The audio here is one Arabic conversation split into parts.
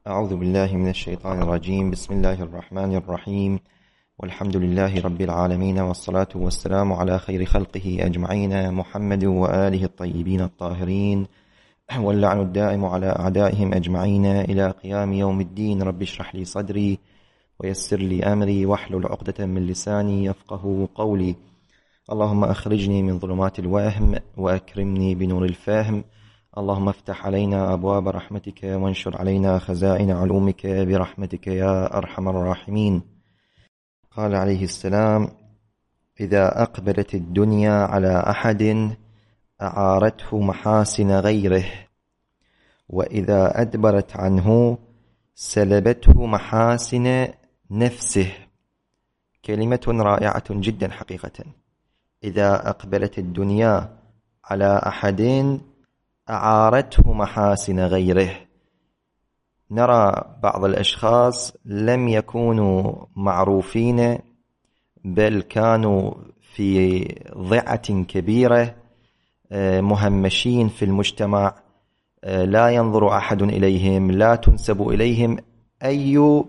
أعوذ بالله من الشيطان الرجيم. بسم الله الرحمن الرحيم، والحمد لله رب العالمين، والصلاة والسلام على خير خلقه أجمعين، محمد وآله الطيبين الطاهرين، واللعن الدائم على أعدائهم أجمعين إلى قيام يوم الدين. رب اشرح لي صدري ويسر لي أمري واحلل عقدة من لساني يفقه قولي. اللهم أخرجني من ظلمات الوهم وأكرمني بنور الفهم. اللهم افتح علينا أبواب رحمتك وانشر علينا خزائن علومك برحمتك يا أرحم الراحمين. قال عليه السلام: إذا أقبلت الدنيا على أحد أعارته محاسن غيره، وإذا أدبرت عنه سلبته محاسن نفسه. كلمة رائعة جدا حقيقة. إذا أقبلت الدنيا على أحد أعارته محاسن غيره. نرى بعض الأشخاص لم يكونوا معروفين، بل كانوا في ضعة كبيرة، مهمشين في المجتمع، لا ينظر أحد إليهم، لا تنسب إليهم أي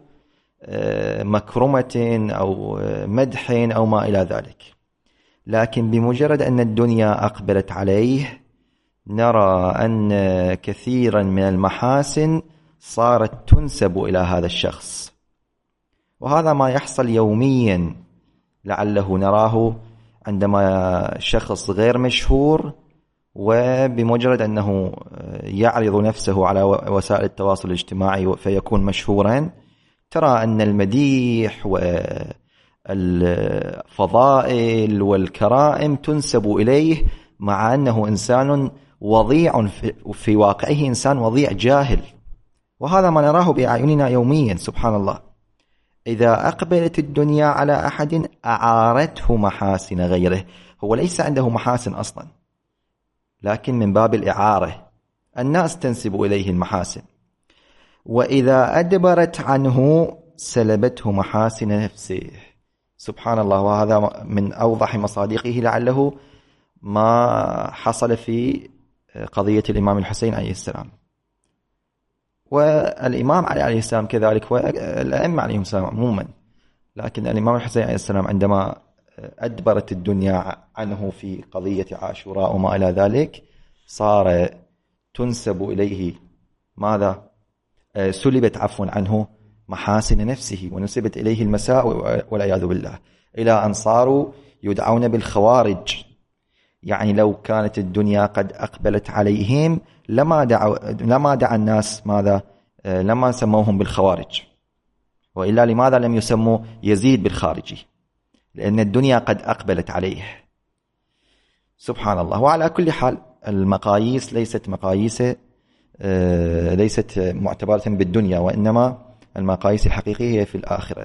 مكرمة أو مدح أو ما إلى ذلك. لكن بمجرد أن الدنيا أقبلت عليه نرى أن كثيرا من المحاسن صارت تنسب إلى هذا الشخص، وهذا ما يحصل يوميا. لعله نراه عندما شخص غير مشهور وبمجرد أنه يعرض نفسه على وسائل التواصل الاجتماعي فيكون مشهورا، ترى أن المديح والفضائل والكرائم تنسب إليه، مع أنه إنسان وضيع في واقعه، إنسان وضيع جاهل. وهذا ما نراه بأعيننا يوميا. سبحان الله. إذا أقبلت الدنيا على أحد أعارته محاسن غيره. هو ليس عنده محاسن أصلا، لكن من باب الإعارة الناس تنسب إليه المحاسن. وإذا أدبرت عنه سلبته محاسن نفسه. سبحان الله. وهذا من أوضح مصادقه لعله ما حصل في قضية الإمام الحسين عليه السلام، والإمام علي عليه السلام كذلك، والأئمة عليهم السلام عموما. لكن الإمام الحسين عليه السلام عندما أدبرت الدنيا عنه في قضية عاشوراء وما إلى ذلك، صار تنسب إليه ماذا؟ سلبت عنه محاسن نفسه، ونسبت إليه المساوئ والعياذ بالله، إلى أن صاروا يدعون بالخوارج. يعني لو كانت الدنيا قد أقبلت عليهم لما دعا الناس ماذا؟ لما سموهم بالخوارج. وإلا لماذا لم يسموا يزيد بالخارجي؟ لأن الدنيا قد أقبلت عليه. سبحان الله. وعلى كل حال المقاييس ليست ليست معتبرة بالدنيا، وإنما المقاييس الحقيقية هي في الآخرة.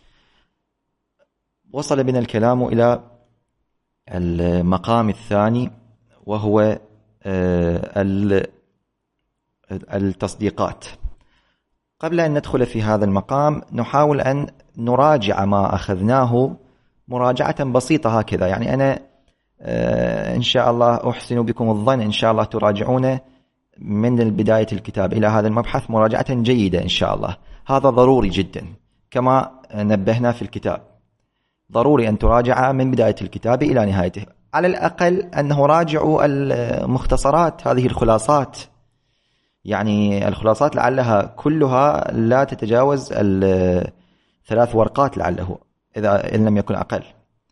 وصل بنا الكلام إلى المقام الثاني، وهو التصديقات. قبل أن ندخل في هذا المقام نحاول أن نراجع ما أخذناه مراجعة بسيطة هكذا. يعني أنا إن شاء الله أحسن بكم الظن إن شاء الله تراجعون من بداية الكتاب إلى هذا المبحث مراجعة جيدة إن شاء الله. هذا ضروري جدا، كما نبهنا في الكتاب. ضروري أن تراجع من بداية الكتاب إلى نهايته، على الأقل أنه راجعوا المختصرات، هذه الخلاصات. يعني الخلاصات لعلها كلها لا تتجاوز 3 ورقات لعله، إذا إن لم يكن أقل.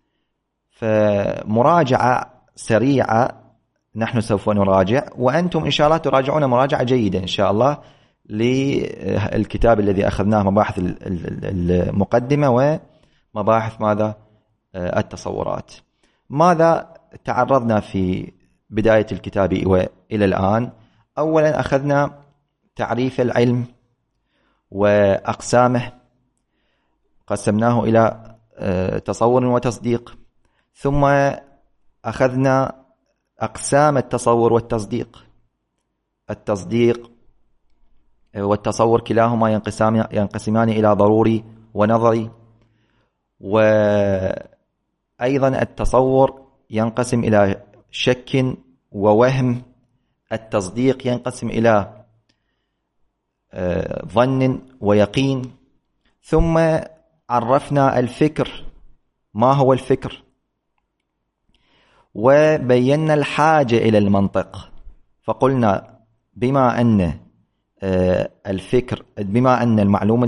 فمراجعة سريعة نحن سوف نراجع، وأنتم إن شاء الله تراجعون مراجعة جيدة إن شاء الله للكتاب الذي أخذناه، مباحث المقدمة ومباحث ماذا؟ التصورات. ماذا تعرضنا في بداية الكتاب وإلى الآن؟ أولا أخذنا تعريف العلم وأقسامه، قسمناه إلى تصور وتصديق. ثم أخذنا أقسام التصور والتصديق. التصديق والتصور كلاهما ينقسمان إلى ضروري ونظري، وأيضا التصور ينقسم إلى شك ووهم. التصديق ينقسم إلى ظن ويقين. ثم عرفنا الفكر، ما هو الفكر، وبينا الحاجة إلى المنطق. فقلنا بما أن الفكر، بما أن المعلوم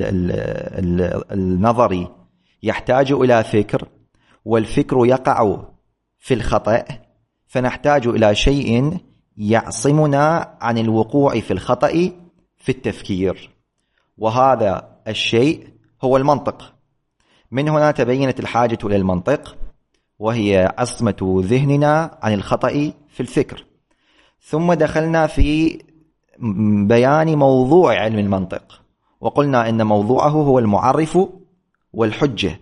النظري يحتاج إلى فكر، والفكر يقع في الخطأ، فنحتاج إلى شيء يعصمنا عن الوقوع في الخطأ في التفكير، وهذا الشيء هو المنطق. من هنا تبينت الحاجة إلى المنطق، وهي عصمة ذهننا عن الخطأ في الفكر. ثم دخلنا في بيان موضوع علم المنطق، وقلنا إن موضوعه هو المعرف والحجة.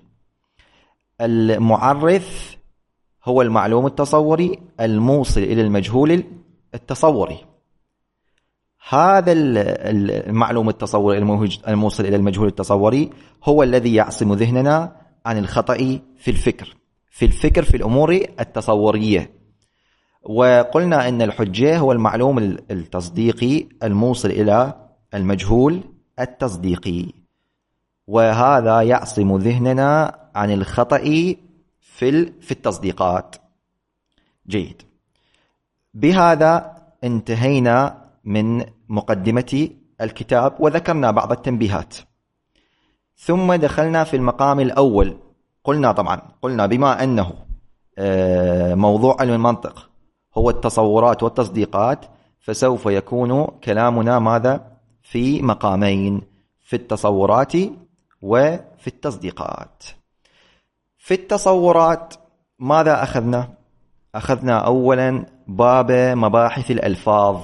المعرف هو المعلوم التصوري الموصل إلى المجهول التصوري. هذا المعلوم التصوري الموصل إلى المجهول التصوري هو الذي يعصم ذهننا عن الخطأ في الفكر في الأمور التصورية. وقلنا إن الحجة هو المعلوم التصديقي الموصل إلى المجهول التصديقي، وهذا يعصم ذهننا عن الخطأ في التصديقات. جيد، بهذا انتهينا من مقدمة الكتاب وذكرنا بعض التنبيهات. ثم دخلنا في المقام الأول. قلنا بما أنه موضوع علم المنطق هو التصورات والتصديقات، فسوف يكون كلامنا ماذا؟ في مقامين، في التصورات وفي التصديقات. في التصورات ماذا أخذنا؟ أخذنا أولا باب مباحث الألفاظ،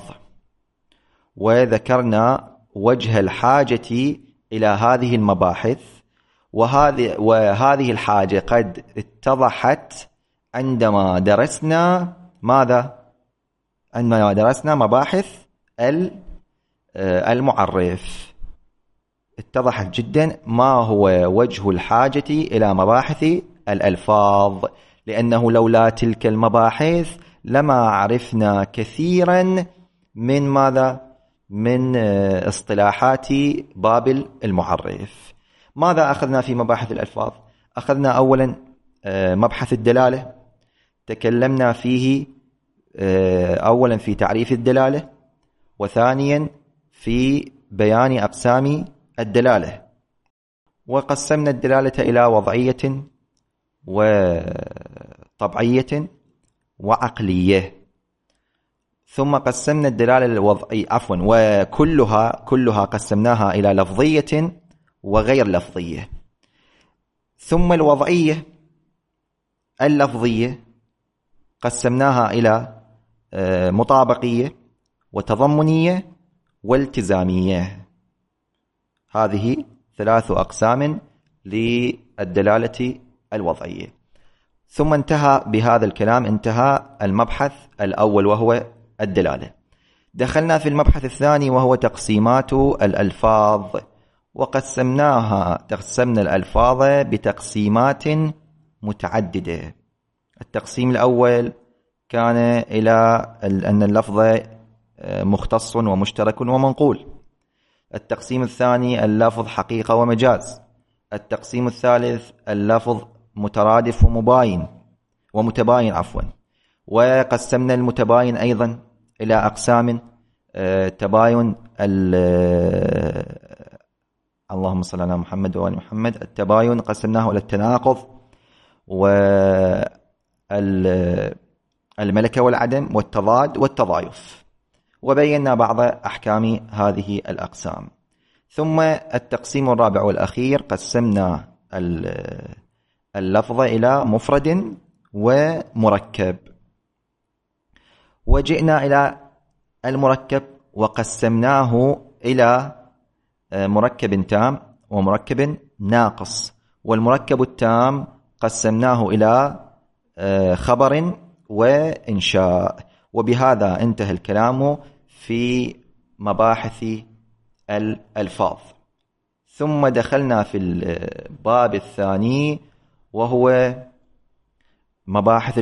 وذكرنا وجه الحاجة إلى هذه المباحث، وهذه الحاجة قد اتضحت عندما درسنا ماذا؟ عندما درسنا مباحث المعرف. اتضحت جدا ما هو وجه الحاجة إلى مباحث الألفاظ، لأنه لولا تلك المباحث لما عرفنا كثيرا من ماذا؟ من اصطلاحات باب المعرف. ماذا أخذنا في مباحث الألفاظ؟ أخذنا أولا مبحث الدلالة، تكلمنا فيه أولا في تعريف الدلالة، وثانيا في بيان أقسام الدلالة، وقسمنا الدلالة إلى وضعية وطبعية وعقلية. ثم قسمنا الدلالة الوضعية وكلها قسمناها إلى لفظية وغير لفظية. ثم الوضعية اللفظية قسمناها إلى مطابقية وتضمنية والتزامية. هذه 3 أقسام للدلالة الوضعية. ثم انتهى بهذا الكلام، انتهى المبحث الأول وهو الدلالة. دخلنا في المبحث الثاني وهو تقسيمات الألفاظ، قسمنا الألفاظ بتقسيمات متعددة. التقسيم الأول كان إلى أن اللفظ مختص ومشترك ومنقول. التقسيم الثاني اللفظ حقيقة ومجاز. التقسيم الثالث اللفظ مترادف ومتباين وقسمنا المتباين أيضا إلى أقسام: تباين اللهم صل على محمد وآل محمد. التباين قسمناه إلى التناقض والملكة والعدم والتضاد والتضايف، وبينا بعض أحكام هذه الأقسام. ثم التقسيم الرابع والأخير قسمنا اللفظ إلى مفرد ومركب، وجئنا إلى المركب وقسمناه إلى مركب تام ومركب ناقص. والمركب التام قسمناه إلى خبر وإنشاء. وبهذا انتهى الكلام في مباحث الألفاظ. ثم دخلنا في الباب الثاني وهو مباحث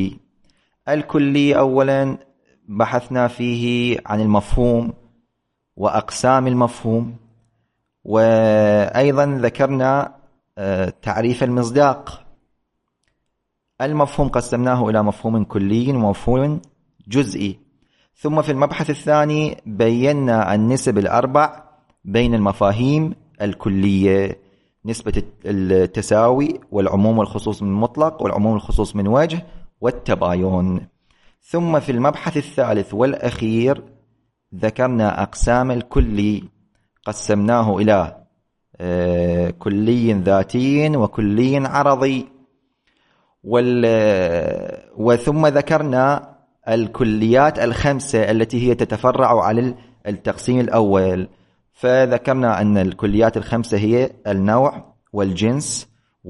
الكلي. أولا بحثنا فيه عن المفهوم، وأقسام المفهوم، وأيضا ذكرنا تعريف المصداق. المفهوم قسمناه إلى مفهوم كلي ومفهوم جزئي. ثم في المبحث الثاني بينا النسب الأربع بين المفاهيم الكلية: نسبة التساوي، والعموم والخصوص من مطلق، والعموم والخصوص من وجه، والتباين. ثم في المبحث الثالث والأخير ذكرنا أقسام الكلي، قسمناه إلى كلي ذاتي وكلي عرضي. وثم ذكرنا الكليات الخمسة التي هي تتفرع على التقسيم الأول. فذكرنا أن الكليات الخمسة هي النوع والجنس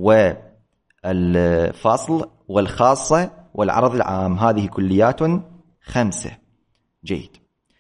والفصل والخاصة والعرض العام. هذه كليات خمسة. جيد.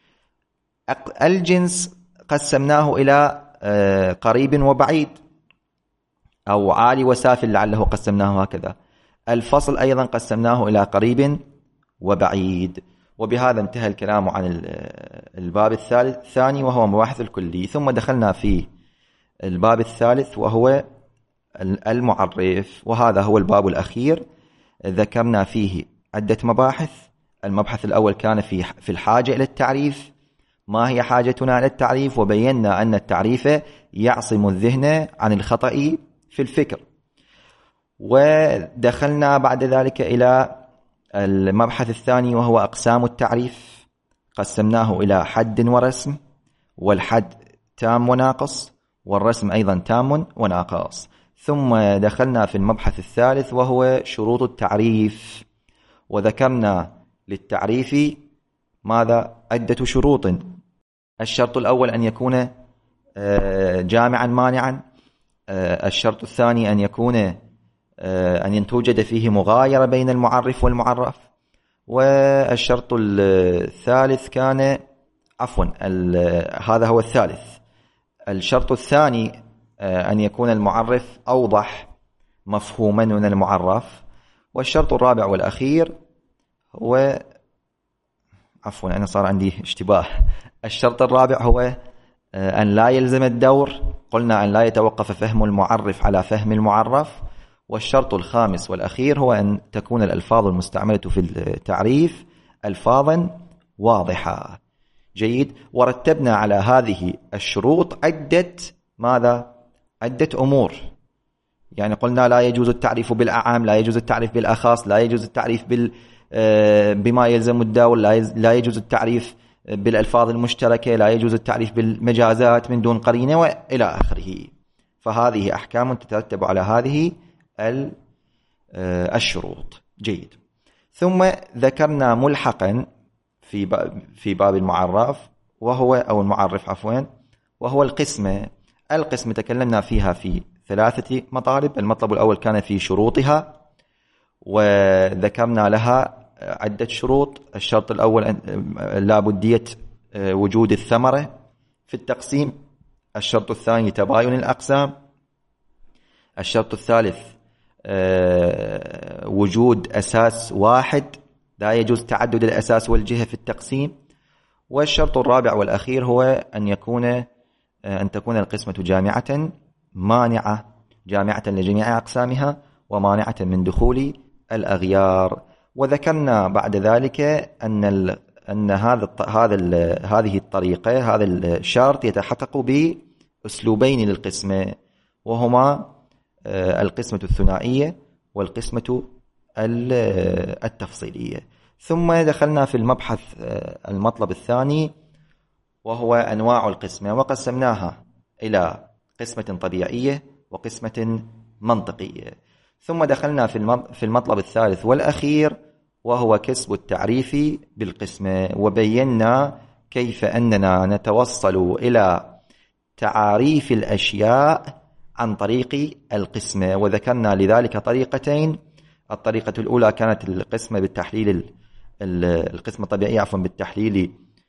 الجنس قسمناه إلى قريب وبعيد، أو عالي وسافل لعله قسمناه هكذا. الفصل أيضا قسمناه إلى قريب وبعيد. وبهذا انتهى الكلام عن الباب الثاني وهو مباحث الكلي. ثم دخلنا في الباب الثالث وهو المعرف، وهذا هو الباب الأخير. ذكرنا فيه عدة مباحث. المبحث الأول كان في الحاجة إلى التعريف، ما هي حاجتنا إلى التعريف، وبينا أن التعريف يعصم الذهن عن الخطأ في الفكر. ودخلنا بعد ذلك إلى المبحث الثاني وهو أقسام التعريف. قسمناه إلى حد ورسم، والحد تام وناقص، والرسم أيضا تام وناقص. ثم دخلنا في المبحث الثالث وهو شروط التعريف، وذكرنا للتعريف ماذا؟ عدة شروط. الشرط الأول أن يكون جامعا مانعا. الشرط الثاني أن يكون أن توجد فيه مغايرة بين المعرف والمعرف. والشرط الثالث كان هذا هو الثالث. الشرط الثاني أن يكون المعرف أوضح مفهوما من المعرف. والشرط الرابع والأخير هو أنا صار عندي اشتباه. الشرط الرابع هو أن لا يلزم الدور. قلنا أن لا يتوقف فهم المعرف على فهم المعرف. والشرط الخامس والأخير هو أن تكون الألفاظ المستعملة في التعريف ألفاظا واضحة. جيد. ورتبنا على هذه الشروط عدة أمور. يعني قلنا لا يجوز التعريف بالأعام، لا يجوز التعريف بالأخص، لا يجوز التعريف بما يلزم الدور، لا يجوز التعريف بالألفاظ المشتركة، لا يجوز التعريف بالمجازات من دون قرينة، وإلى آخره. فهذه أحكام تترتب على هذه الشروط. جيد. ثم ذكرنا ملحقا في باب المعرف أو المعرف وهو القسمة. القسمة تكلمنا فيها في 3 مطالب. المطلب الأول كان في شروطها، وذكرنا لها عدة شروط. الشرط الأول لا بدية وجود الثمرة في التقسيم. الشرط الثاني تباين الأقسام. الشرط الثالث وجود أساس واحد، لا يجوز تعدد الأساس والجهة في التقسيم. والشرط الرابع والأخير هو أن تكون القسمة جامعة مانعة، جامعة لجميع أقسامها ومانعة من دخول الأغيار. وذكرنا بعد ذلك أن هذه الطريقة، هذا الشرط يتحقق بأسلوبين للقسمة، وهما القسمة الثنائية والقسمة التفصيلية. ثم دخلنا في المطلب الثاني وهو أنواع القسمة، وقسمناها إلى قسمة طبيعية وقسمة منطقية. ثم دخلنا في المطلب الثالث والأخير وهو كسب التعريف بالقسمة، وبينا كيف أننا نتوصل إلى تعاريف الأشياء عن طريق القسمة. وذكرنا لذلك طريقتين. الطريقة الأولى كانت القسمة الطبيعية بالتحليل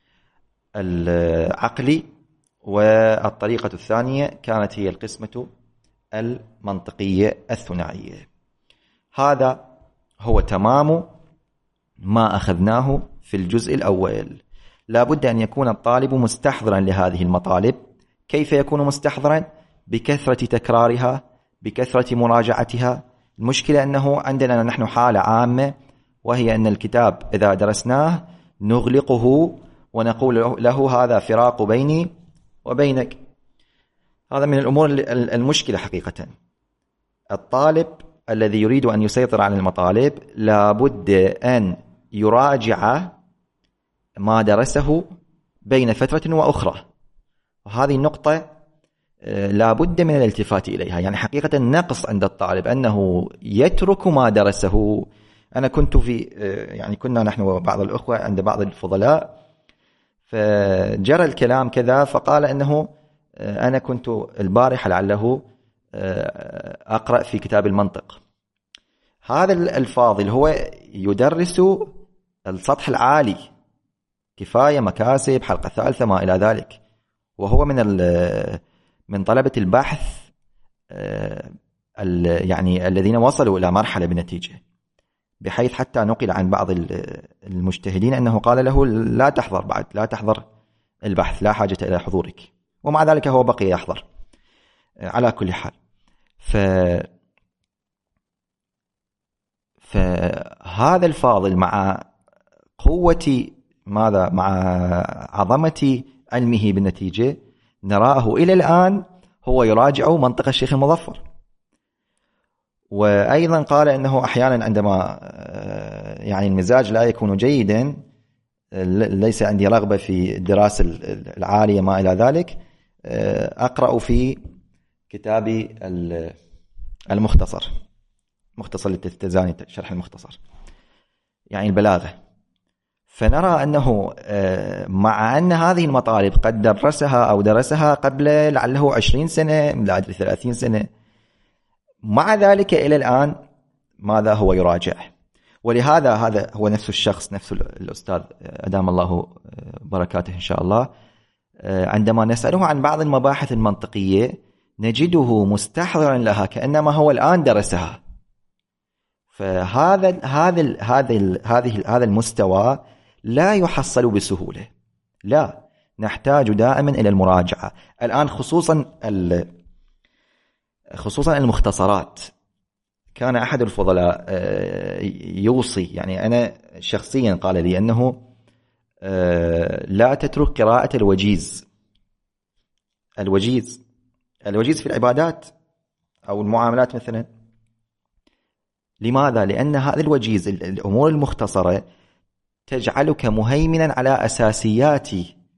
العقلي، والطريقة الثانية كانت هي القسمة المنطقية الثنائية. هذا هو تمام ما أخذناه في الجزء الأول. لا بد أن يكون الطالب مستحضرا لهذه المطالب. كيف يكون مستحضرا؟ بكثرة تكرارها، بكثرة مراجعتها. المشكلة أنه عندنا نحن حالة عامة، وهي أن الكتاب إذا درسناه نغلقه ونقول له هذا فراق بيني وبينك. هذا من الأمور المشكلة حقيقة. الطالب الذي يريد أن يسيطر على المطالب لا بد أن يراجع ما درسه بين فترة وأخرى، وهذه النقطة لا بد من الالتفات إليها. يعني حقيقة نقص عند الطالب أنه يترك ما درسه. أنا كنت كنا نحن بعض الأخوة عند بعض الفضلاء، فجرى الكلام كذا، فقال أنه أنا كنت البارحة لعله أقرأ في كتاب المنطق. هذا الفاضل هو يدرس السطح العالي، كفاية مكاسب حلقة ثالثة ما إلى ذلك، وهو من طلبة البحث يعني الذين وصلوا إلى مرحلة بنتيجة، بحيث حتى نقل عن بعض المجتهدين أنه قال له لا تحضر بعد، لا تحضر البحث، لا حاجة إلى حضورك، ومع ذلك هو بقي يحضر. على كل حال، فهذا الفاضل مع قوة مع عظمة علمه بالنتيجة نراه إلى الآن هو يراجع منطق الشيخ المظفر. وأيضا قال أنه أحيانا عندما يعني المزاج لا يكون جيدا، ليس عندي رغبة في الدراسة العالية ما إلى ذلك، أقرأ في كتابي المختصر، مختصر للتزاني، شرح المختصر، يعني البلاغة. فنرى أنه مع أن هذه المطالب قد درسها قبل لعله 20 سنة، لا أدري 30 سنة، مع ذلك إلى الآن ماذا هو يراجع. ولهذا هذا هو نفس الشخص، نفس الأستاذ أدام الله بركاته إن شاء الله، عندما نسأله عن بعض المباحث المنطقية نجده مستحضرا لها كأنما هو الآن درسها. فهذا هذا المستوى لا يحصل بسهولة، لا، نحتاج دائما إلى المراجعة. الآن خصوصا المختصرات، كان أحد الفضلاء يوصي، يعني أنا شخصيا قال لي أنه لا تترك قراءة الوجيز في العبادات أو المعاملات مثلا. لماذا؟ لأن هذا الوجيز، الأمور المختصرة، تجعلك مهيمنا على أساسيات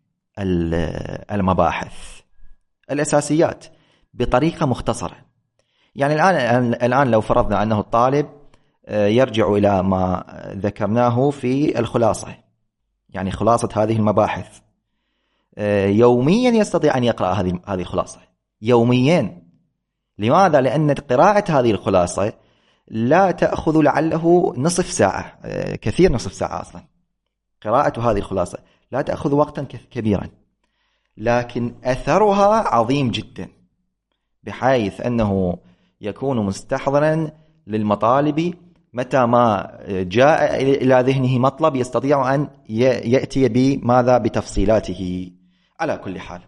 المباحث، الأساسيات بطريقة مختصرة. يعني الآن لو فرضنا أنه الطالب يرجع إلى ما ذكرناه في الخلاصة، يعني خلاصة هذه المباحث، يوميا يستطيع أن يقرأ هذه الخلاصة يوميا. لماذا؟ لأن قراءة هذه الخلاصة لا تأخذ لعله نصف ساعة، كثير نصف ساعة أصلا. قراءة هذه الخلاصة لا تأخذ وقتا كبيرا، لكن أثرها عظيم جدا، بحيث أنه يكون مستحضرا للمطالب. متى ما جاء إلى ذهنه مطلب يستطيع أن يأتي بماذا بتفصيلاته. على كل حال،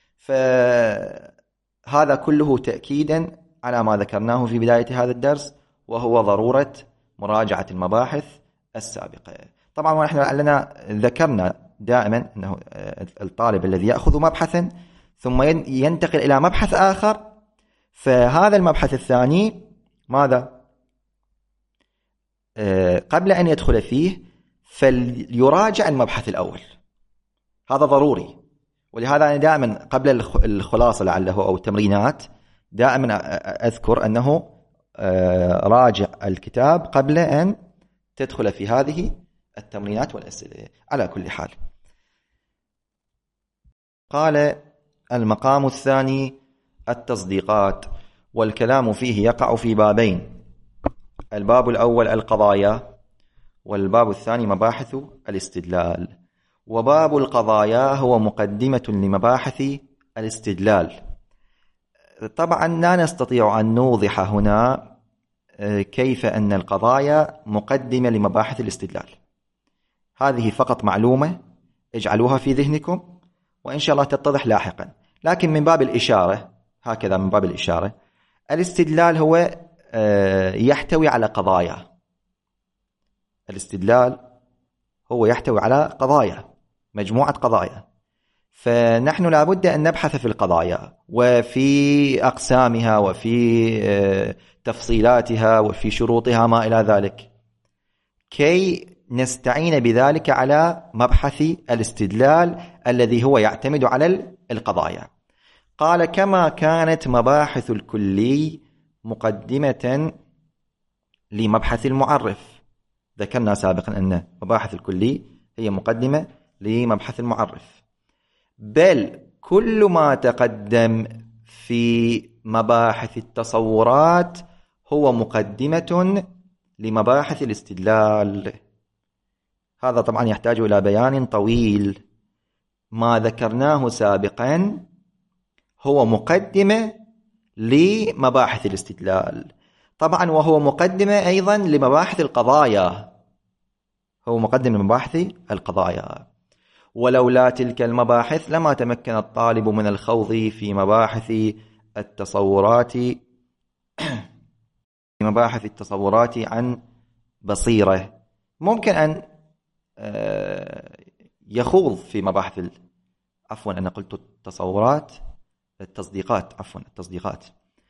فهذا كله تأكيدا على ما ذكرناه في بداية هذا الدرس، وهو ضرورة مراجعة المباحث السابقة. طبعا ونحن لعلنا ذكرنا دائما أنه الطالب الذي يأخذ مبحثا ثم ينتقل إلى مبحث آخر، فهذا المبحث الثاني ماذا؟ قبل أن يدخل فيه فليراجع المبحث الأول، هذا ضروري. ولهذا أنا دائما قبل الخلاصة لعله أو التمرينات دائما أذكر أنه راجع الكتاب قبل أن تدخل في هذه التمرينات والأسئلة. على كل حال، قال: المقام الثاني التصديقات، والكلام فيه يقع في بابين: الباب الأول القضايا، والباب الثاني مباحث الاستدلال. وباب القضايا هو مقدمة لمباحث الاستدلال. طبعا لا نستطيع أن نوضح هنا كيف أن القضايا مقدمة لمباحث الاستدلال، هذه فقط معلومة اجعلوها في ذهنكم وإن شاء الله تتضح لاحقا. لكن من باب الإشارة، هكذا من باب الإشارة، الاستدلال هو يحتوي على قضايا. الاستدلال هو يحتوي على قضايا، مجموعة قضايا، فنحن لابد أن نبحث في القضايا وفي أقسامها وفي تفصيلاتها وفي شروطها ما إلى ذلك، كي نستعين بذلك على مبحث الاستدلال الذي هو يعتمد على القضايا. قال: كما كانت مباحث الكلي مقدمة لمبحث المعرف. ذكرنا سابقا أن مباحث الكلي هي مقدمة لمبحث المعرف، بل كل ما تقدم في مباحث التصورات هو مقدمة لمباحث الاستدلال. هذا طبعا يحتاج إلى بيان طويل. ما ذكرناه سابقا هو مقدمة لمباحث الاستدلال، طبعا وهو مقدمة أيضا لمباحث القضايا، هو مقدم لمباحث القضايا. ولولا تلك المباحث لما تمكن الطالب من الخوض في مباحث التصورات عن بصيرة. ممكن أن يخوض في مباحث عفوا أنا قلت التصورات، التصديقات، عفوا التصديقات،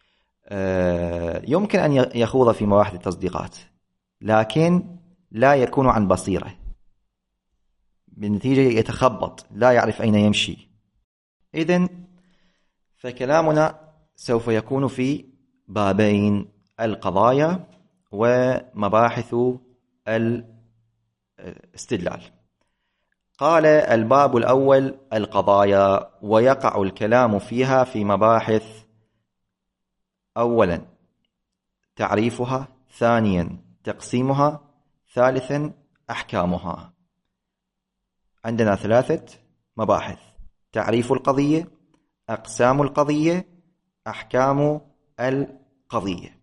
يمكن أن يخوض في مباحث التصديقات، لكن لا يكون عن بصيرة، بالنتيجة يتخبط، لا يعرف أين يمشي. إذن فكلامنا سوف يكون في بابين: القضايا ومباحث الاستدلال. قال: الباب الأول القضايا، ويقع الكلام فيها في مباحث: أولا تعريفها، ثانيا تقسيمها، ثالثا أحكامها. عندنا 3 مباحث: تعريف القضية، أقسام القضية، أحكام القضية.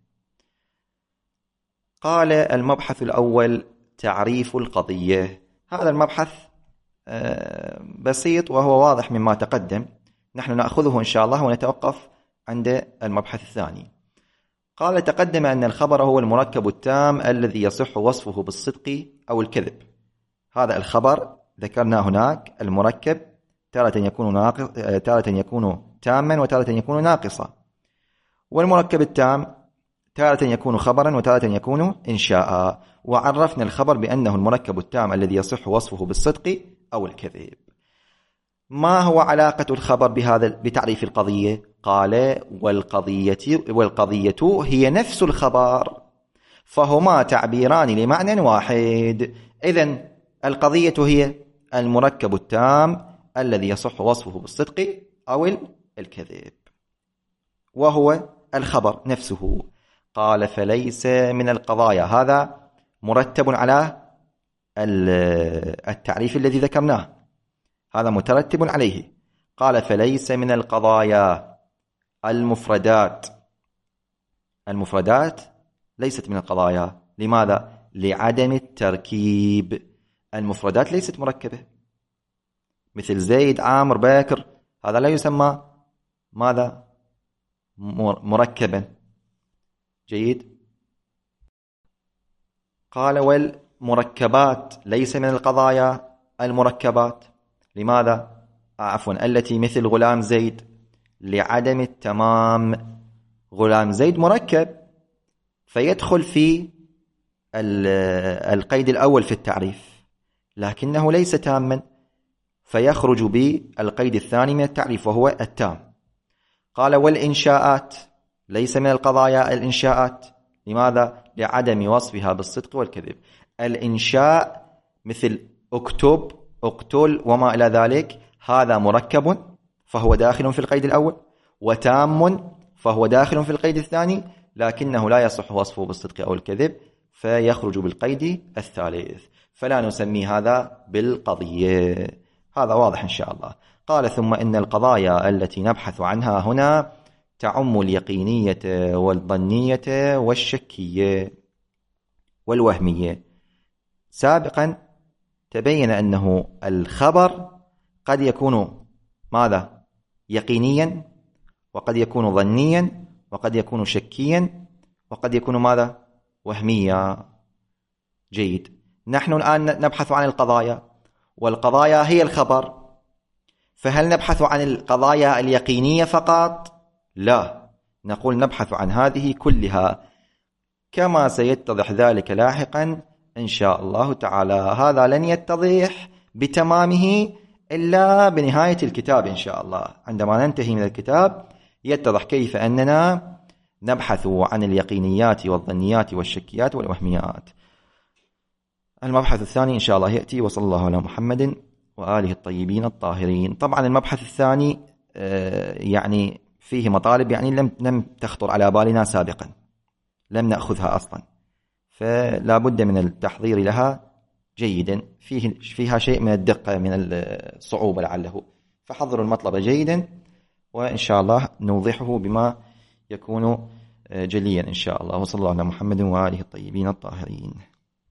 قال: المبحث الأول تعريف القضية. هذا المبحث بسيط وهو واضح مما تقدم، نحن نأخذه إن شاء الله ونتوقف عند المبحث الثاني. قال: تقدم أن الخبر هو المركب التام الذي يصح وصفه بالصدق أو الكذب. هذا الخبر ذكرنا هناك المركب تارة يكون تاما وتارة يكون ناقصا، والمركب التام تارة يكون خبرا وتارة يكون إنشاء. وعرفنا الخبر بأنه المركب التام الذي يصح وصفه بالصدق أو الكذب. ما هو علاقة الخبر بتعريف القضية؟ قال: والقضية هي نفس الخبر، فهما تعبيران لمعنى واحد. إذن القضية هي المركب التام الذي يصح وصفه بالصدق أو الكذب، وهو الخبر نفسه. قال: فليس من القضايا. هذا مرتب على التعريف الذي ذكرناه، هذا مترتب عليه. قال: فليس من القضايا المفردات. المفردات ليست من القضايا. لماذا؟ لعدم التركيب. المفردات ليست مركبة، مثل زيد، عامر، باكر، هذا لا يسمى ماذا؟ مركبا. جيد. قال: والمركبات ليس من القضايا المركبات. لماذا؟ عفوا التي مثل غلام زيد، لعدم التمام. غلام زيد مركب فيدخل في القيد الأول في التعريف، لكنه ليس تاما، فيخرج بالقيد الثاني من التعريف وهو التام. قال: والإنشاءات ليس من القضايا الإنشاءات. لماذا؟ لعدم وصفها بالصدق والكذب. الإنشاء مثل اكتب، اقتل وما إلى ذلك، هذا مركب فهو داخل في القيد الأول، وتام فهو داخل في القيد الثاني، لكنه لا يصح وصفه بالصدق أو الكذب، فيخرج بالقيد الثالث، فلا نسمي هذا بالقضية. هذا واضح إن شاء الله. قال: ثم إن القضايا التي نبحث عنها هنا تعم اليقينية والظنية والشكية والوهمية. سابقا تبين أنه الخبر قد يكون ماذا؟ يقينيا، وقد يكون ظنيا، وقد يكون شكيا، وقد يكون ماذا؟ وهميا. جيد. نحن الآن نبحث عن القضايا، والقضايا هي الخبر، فهل نبحث عن القضايا اليقينية فقط؟ لا، نقول نبحث عن هذه كلها، كما سيتضح ذلك لاحقا إن شاء الله تعالى. هذا لن يتضح بتمامه إلا بنهاية الكتاب إن شاء الله. عندما ننتهي من الكتاب يتضح كيف أننا نبحث عن اليقينيات والظنيات والشكيات والوهميات. المبحث الثاني إن شاء الله يأتي. وصلى الله على محمد وآله الطيبين الطاهرين. طبعا المبحث الثاني يعني فيه مطالب يعني لم تخطر على بالنا سابقا، لم نأخذها أصلا، فلا بد من التحضير لها جيدا. فيها شيء من الدقة من الصعوبة لعله، فحضروا المطلب جيدا، وإن شاء الله نوضحه بما يكون جليا إن شاء الله. وصلى الله على محمد وآله الطيبين الطاهرين.